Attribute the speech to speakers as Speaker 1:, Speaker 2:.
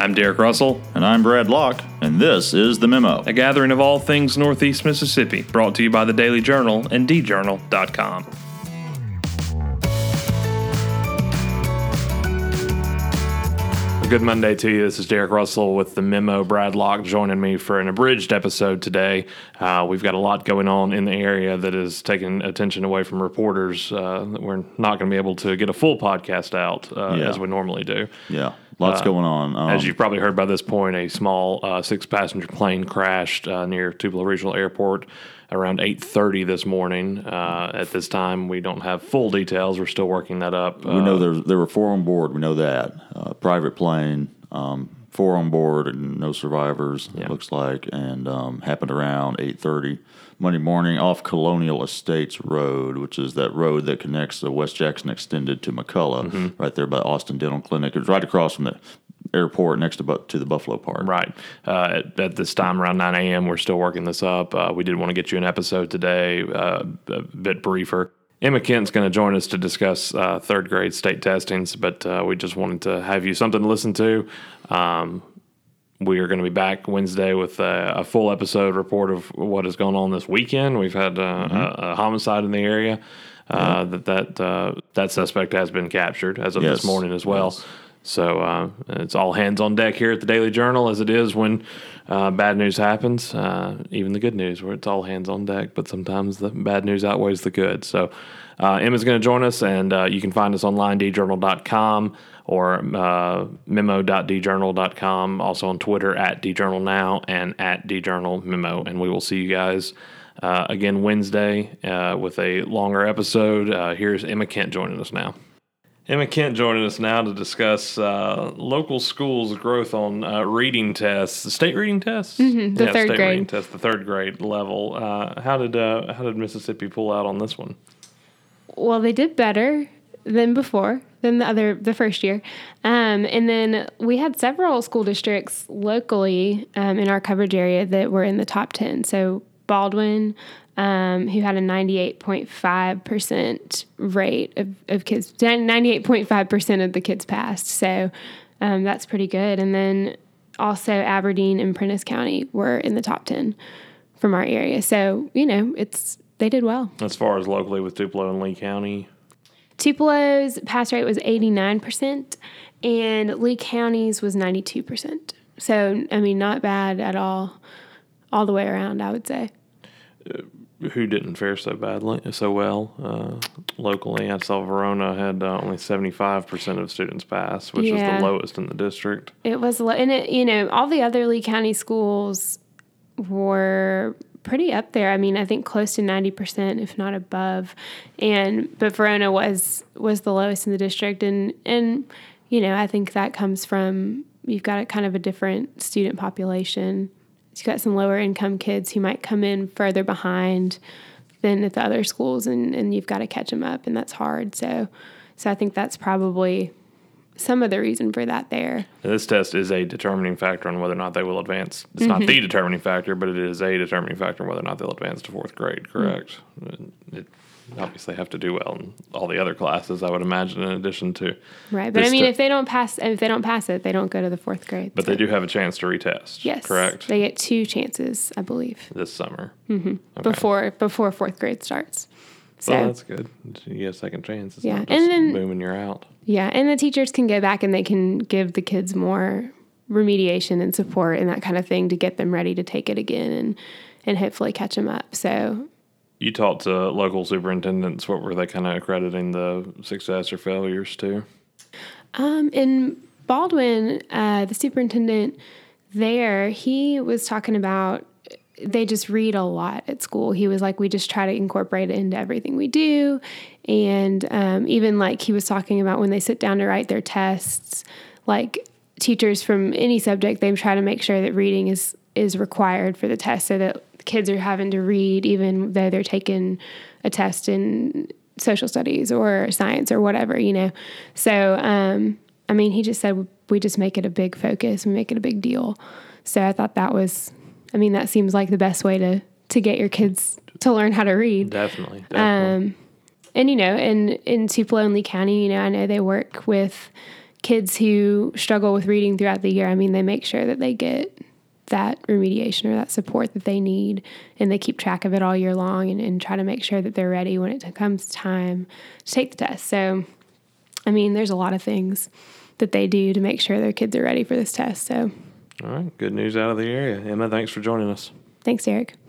Speaker 1: I'm Derek Russell.
Speaker 2: And I'm Brad Locke, and this is The Memo.
Speaker 1: A gathering of all things Northeast Mississippi, brought to you by the Daily Journal and djournal.com. Good Monday to you. This is Derek Russell with The Memo. Brad Locke joining me for an abridged episode today. We've got a lot going on in the area that is taking attention away from reporters. We're not going to be able to get a full podcast out as we normally do.
Speaker 2: Yeah, lots going on.
Speaker 1: As you've probably heard by this point, a small six-passenger plane crashed near Tupelo Regional Airport around 8:30 this morning. At this time, we don't have full details. We're still working that up.
Speaker 2: We know there were 4 on board. We know that. Private plane, 4 on board and no survivors, it looks like, and happened around 8:30 Monday morning off Colonial Estates Road, which is that road that connects the West Jackson Extended to McCullough, right there by Austin Dental Clinic. It's right across from the airport next to the Buffalo Park.
Speaker 1: Right. At this time, around 9 a.m., we're still working this up. We did want to get you an episode today, a bit briefer. Emma Kent's going to join us to discuss third grade state testings, but we just wanted to have you something to listen to. We are going to be back Wednesday with a full episode report of what has gone on this weekend. We've had a homicide in the area. That suspect has been captured as of this morning as well. Yes. So it's all hands on deck here at the Daily Journal, as it is when bad news happens, even the good news, where it's all hands on deck, but sometimes the bad news outweighs the good. So Emma's going to join us, and you can find us online, djournal.com or memo.djournal.com, also on Twitter at djournalnow and at djournalmemo, and we will see you guys again Wednesday with a longer episode. Here's Emma Kent joining us now. Emma Kent joining us now to discuss local schools' growth on reading tests, the state reading tests,
Speaker 3: the third
Speaker 1: state
Speaker 3: grade
Speaker 1: reading test, the third grade level. How did Mississippi pull out on this one?
Speaker 3: Well, they did better than before, than the first year, and then we had several school districts locally in our coverage area that were in the top 10. So Baldwin, who had a 98.5% rate of kids, 98.5% of the kids passed. So that's pretty good. And then also Aberdeen and Prentiss County were in the top 10 from our area. So, they did well.
Speaker 1: As far as locally with Tupelo and Lee County?
Speaker 3: Tupelo's pass rate was 89%, and Lee County's was 92%. So, not bad at all the way around, I would say.
Speaker 1: Who didn't fare so well locally? I saw Verona had only 75% of students pass, which is the lowest in the district.
Speaker 3: It was low, and all the other Lee County schools were pretty up there. I think close to 90%, if not above. But Verona was the lowest in the district, and I think that comes from you've got kind of a different student population. You've got some lower income kids who might come in further behind than at the other schools, and you've got to catch them up, and that's hard. So I think that's probably some of the reason for that there.
Speaker 1: This test is a determining factor on whether or not they will advance. It's not the determining factor, but it is a determining factor on whether or not they'll advance to fourth grade, correct? It obviously have to do well in all the other classes, I would imagine, in addition to
Speaker 3: right. But if they don't pass it, they don't go to the fourth grade.
Speaker 1: But they do have a chance to retest.
Speaker 3: Yes,
Speaker 1: correct.
Speaker 3: They get 2 chances, I believe,
Speaker 1: this summer.
Speaker 3: Okay. Before fourth grade starts. So
Speaker 1: that's good. You get a second chance. It's not just
Speaker 3: and then
Speaker 1: boom and you're out.
Speaker 3: Yeah, and the teachers can go back and they can give the kids more remediation and support and that kind of thing to get them ready to take it again and hopefully catch them up. So.
Speaker 1: You talked to local superintendents. What were they kind of accrediting the success or failures to?
Speaker 3: In Baldwin, the superintendent there, he was talking about they just read a lot at school. He was like, we just try to incorporate it into everything we do. And even like he was talking about when they sit down to write their tests, like teachers from any subject, they try to make sure that reading is required for the test so that kids are having to read even though they're taking a test in social studies or science or whatever, So, he just said, we just make it a big focus. We make it a big deal. So I thought that was, that seems like the best way to get your kids to learn how to read.
Speaker 1: Definitely.
Speaker 3: And, in Tupelo and Lee County, I know they work with kids who struggle with reading throughout the year, I mean, they make sure that they get that remediation or that support that they need, and they keep track of it all year long and try to make sure that they're ready when it comes time to take the test. So, I mean, there's a lot of things that they do to make sure their kids are ready for this test. So,
Speaker 1: all right, good news out of the area. Emma, thanks for joining us.
Speaker 3: Thanks, Derek.